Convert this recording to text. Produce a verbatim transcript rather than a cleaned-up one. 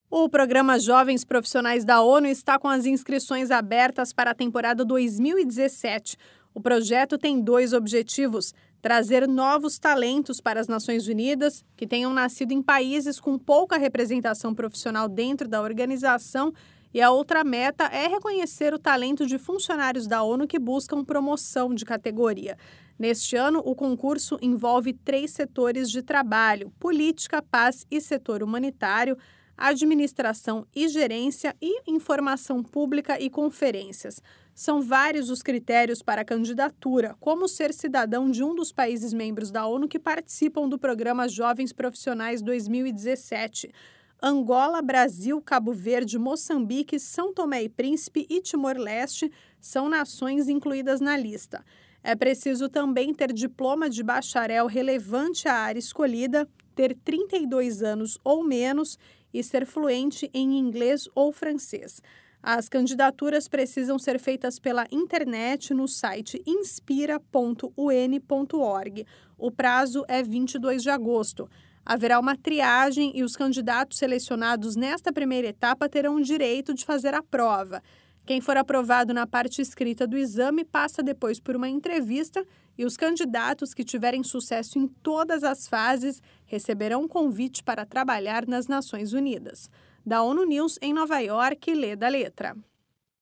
O programa Jovens Profissionais da ONU está com as inscrições abertas para a temporada dois mil e dezessete. O projeto tem dois objetivos: trazer novos talentos para as Nações Unidas, que tenham nascido em países com pouca representação profissional dentro da organização, e a outra meta é reconhecer o talento de funcionários da ONU que buscam promoção de categoria. Neste ano, o concurso envolve três setores de trabalho: política, paz e setor humanitário, administração e gerência e informação pública e conferências. São vários os critérios para a candidatura, como ser cidadão de um dos países membros da ONU que participam do programa Jovens Profissionais dois mil e dezessete. Angola, Brasil, Cabo Verde, Moçambique, São Tomé e Príncipe e Timor-Leste são nações incluídas na lista. É preciso também ter diploma de bacharel relevante à área escolhida, ter trinta e dois anos ou menos e ser fluente em inglês ou francês. As candidaturas precisam ser feitas pela internet no site inspira ponto u n ponto org. O prazo é vinte e dois de agosto. Haverá uma triagem e os candidatos selecionados nesta primeira etapa terão o direito de fazer a prova. Quem for aprovado na parte escrita do exame passa depois por uma entrevista e os candidatos que tiverem sucesso em todas as fases receberão um convite para trabalhar nas Nações Unidas. Da ONU News em Nova York, Lê da Letra.